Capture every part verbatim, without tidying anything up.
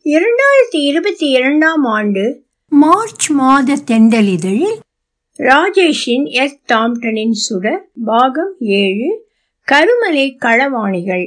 இரண்டாயிரத்தி இருபத்தி இரண்டாம் ஆண்டு மார்ச் மாத தெண்டலிதழில் ராஜேஷின் எஸ் டாம்டனின் சுடர் பாகம் ஏழு கருமலை களவாணிகள்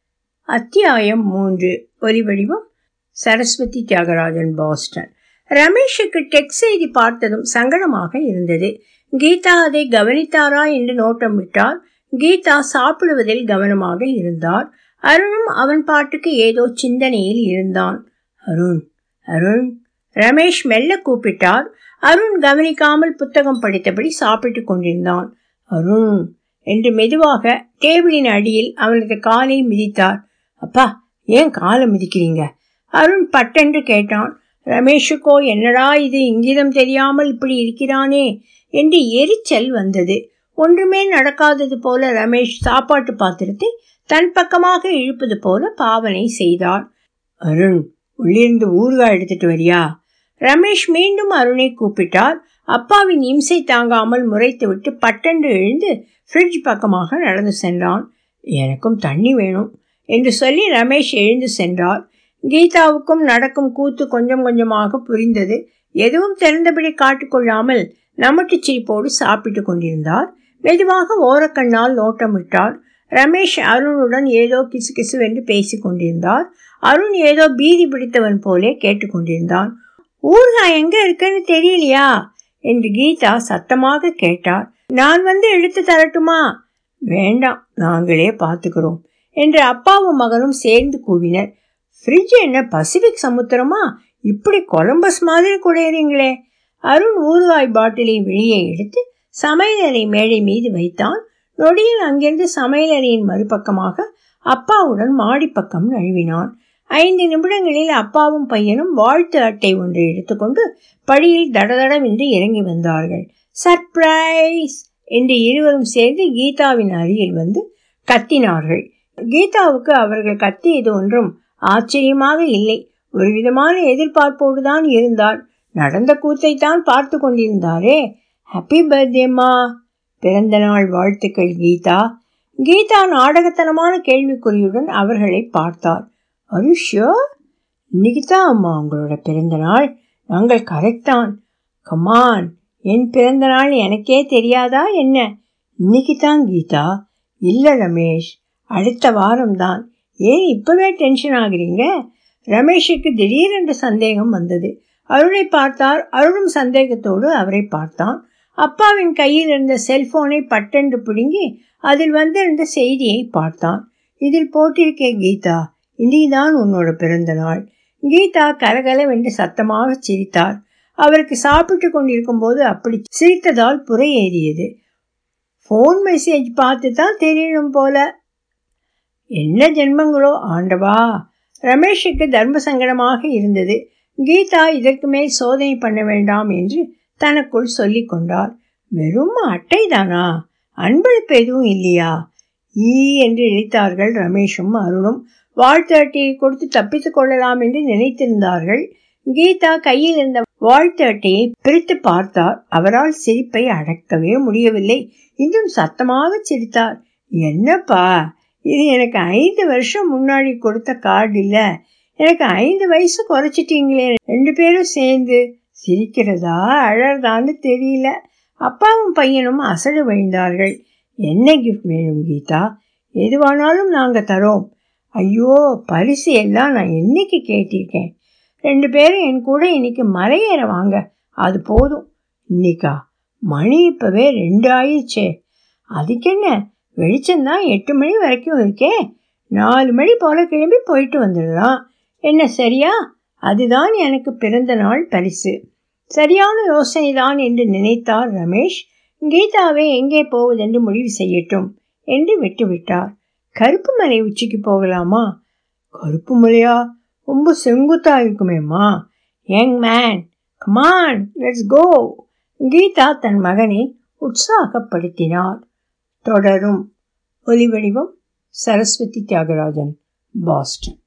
அத்தியாயம் மூன்று. ஒலிவடிவம் சரஸ்வதி தியாகராஜன், பாஸ்டன். ரமேஷுக்கு டெக்ஸ்ட் செய்தி பார்த்ததும் சங்கடமாக இருந்தது. கீதா அதை கவனித்தாரா என்று நோட்டம் விட்டார். கீதா சாப்பிடுவதில் கவனமாக இருந்தார். அருணும் அவன் பாட்டுக்கு ஏதோ சிந்தனையில் இருந்தான். அருண் அருண் ரமேஷ் மெல்ல கூப்பிட்டார். அருண் கவனிக்காமல் புத்தகம் படித்தபடி சாப்பிட்டு கொண்டிருந்தான். அருண் என்று மெதுவாக டேபிளின் அடியில் அவனது காலை மிதித்தார். அப்பா, ஏன் காலை மிதிக்கிறீங்க? அருண் பட்டென்று கேட்டான். ரமேஷுக்கோ என்னடா இது, இங்கிதம் தெரியாமல் இப்படி இருக்கிறானே என்று எரிச்சல் வந்தது. ஒன்றுமே நடக்காதது போல ரமேஷ் சாப்பாட்டு பாத்திரத்தை தன் பக்கமாக இழுப்பது போல பாவனை செய்தார். அருண், உள்ளிருந்து ஊறுகாய் எடுத்துட்டு வரியா? ரமேஷ் மீண்டும் அருணை கூப்பிட்டார். அப்பாவின் இம்சை தாங்காமல் முறைத்து விட்டு பட்டென்று எழுந்து ஃப்ரிட்ஜ் பக்கமாக நடந்து சென்றான். எனக்கும் தண்ணி வேணும் என்று சொல்லி ரமேஷ் எழுந்து சென்றார். கீதாவுக்கும் நடக்கும் கூத்து கொஞ்சம் கொஞ்சமாக புரிந்தது. எதுவும் தெரிந்தபடி காட்டிக்கொள்ளாமல் நமட்டு சிரிப்போடு சாப்பிட்டு கொண்டிருந்தார். மெதுவாக ஓரக்கண்ணால் நோட்டம் விட்டார். ரமேஷ் அருணுடன் ஏதோ கிசு கிசுவென்று பேசி கொண்டிருந்தார். அருண் ஏதோ பீதி பிடித்தவன் போலே கேட்டுக்கொண்டிருந்தான். ஊறுகாய் எங்க இருக்குன்னு தெரியலையா என்று கீதா சத்தமாக கேட்டார். நான் வந்து இழுத்து தரட்டுமா? வேண்டாம், நாங்களே பார்த்துக்கிறோம் என்று அப்பாவும் மகனும் சேர்ந்து கூவினர். ஃப்ரிட்ஜ் என்ன பசிபிக் சமுத்திரமா? இப்படி கொலம்பஸ் மாதிரி குடையறீங்களே. அருண் ஊறுகாய் பாட்டிலை வெளியே எடுத்து சமையலறை மேடை மீது வைத்தான். நொடியில் அங்கிருந்து சமையலறையின் மறுபக்கமாக அப்பாவுடன் மாடிப்பக்கம் நழுவினான். ஐந்து நிமிடங்களில் அப்பாவும் பையனும் வாழ்த்து அட்டை ஒன்றை எடுத்துக்கொண்டு படியில் தடதடவென்று இறங்கி வந்தார்கள். சர்ப்ரைஸ் என்று இருவரும் சேர்ந்து கீதாவின் அருகில் வந்து கத்தினார்கள். கீதாவுக்கு அவர்கள் கத்தியது ஒன்றும் ஆச்சரியமாக இல்லை. ஒரு விதமான எதிர்பார்ப்போடுதான் இருந்தார். நடந்த கூத்தை தான் பார்த்து கொண்டிருந்தாரே. ஹாப்பி பர்த்டேம்மா. பிறந்த நாள் வாழ்த்துக்கள் கீதா. கீதா நாடகத்தனமான கேள்விக்குறியுடன் அவர்களை பார்த்தார். அருஷ்யோ, இன்னைக்கு தான் அம்மா உங்களோட பிறந்த நாள். நாங்கள் கரெக்ட் தான். கமான், என் பிறந்த நாள் எனக்கே தெரியாதா என்ன? இன்னைக்கு தான் கீதா. இல்லை ரமேஷ், அடுத்த வாரம்தான். ஏன் இப்பவே டென்ஷன் ஆகுறீங்க? ரமேஷுக்கு திடீரென்று சந்தேகம் வந்தது. அருணை பார்த்தார். அருணும் சந்தேகத்தோடு அவரை பார்த்தான். அப்பாவின் கையில் இருந்த செல்போனை பட்டென்று பிடுங்கி அதில் வந்திருந்த செய்தியை பார்த்தான். இதில் போட்டிருக்கே கீதா, இன்றைதான் உன்னோட பிறந்த நாள். கீதா கலகலவென்று சத்தமாக சிரித்தார். அவருக்கு சாப்பிட்டு கொண்டிருக்கும் போது அப்படி சிரித்ததால் புரை ஏறியது. போன் மெசேஜ் பார்த்து தான் தெரியணும் போல. என்ன ஜென்மங்களோ ஆண்டவா. ரமேஷுக்கு தர்ம சங்கடமாக இருந்தது. கீதா இதற்கு மேல் சோதனை பண்ண வேண்டாம் என்று தனக்குள் சொல்லி கொண்டார். வெறும் அட்டை தானா? அன்பளிப்பு எதுவும் இல்லையா? ஈ என்று இழைத்தார்கள் ரமேஷும் அருணும். வாழ்த்து அட்டையை கொடுத்து தப்பித்துக் கொள்ளலாம் என்று நினைத்திருந்தார்கள். கீதா கையில் இருந்த வாழ்த்து அட்டையை பிரித்து பார்த்தார். அவரால் சிரிப்பை அடக்கவே முடியவில்லை. இன்னும் சத்தமாக சிரித்தார். என்னப்பா இது, எனக்கு ஐந்து வருஷம் முன்னாடி கொடுத்த கார்டு இல்ல. எனக்கு ஐந்து வயசு குறைச்சிட்டீங்களே ரெண்டு பேரும் சேர்ந்து. சிரிக்கிறதா அழறதான்னு தெரியல. அப்பாவும் பையனும் அசடு வழிந்தார்கள். என்ன கிஃப்ட் வேணும் கீதா? எதுவானாலும் நாங்கள் தரோம். ஐயோ, பரிசு எல்லாம் நான் என்னைக்கு கேட்டிருக்கேன். ரெண்டு பேரும் என் கூட இன்னைக்கு மலையேற வாங்க, அது போதும். இன்னைக்கா? மணி இப்பவே ரெண்டு ஆயிடுச்சே. அதுக்கு என்ன, வெளிச்சம்தான் எட்டு மணி வரைக்கும் இருக்கே. நாலு மணி போல கிளம்பி போயிட்டு வந்துடலாம். என்ன சரியா? அதுதான் எனக்கு பிறந்த நாள் பரிசு. சரியான யோசனைதான் என்று நினைத்தார் ரமேஷ். கீதாவை எங்கே போவதென்று முடிவு செய்யட்டும் என்று விட்டுவிட்டார். கருப்பு மலை உச்சிக்கு போகலாமா? கருப்பு மலையா? ரொம்ப செங்குத்தா இருக்குமேம்மா. Young man, come on, let's go. Geetha தன் மகனை உற்சாகப்படுத்தினார். தொடரும். ஒலிவடிவம் சரஸ்வதி தியாகராஜன், பாஸ்டன்.